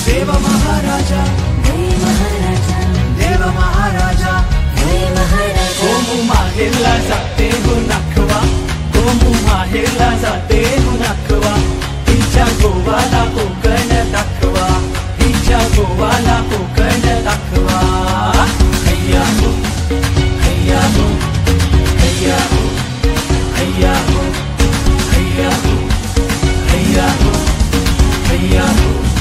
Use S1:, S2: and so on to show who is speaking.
S1: देव महाराजा देव महाराजा गोमू माहेरला जाते हो नाखवा गोमू माहेरला जाते हो नाखवा तिच्या गोवाला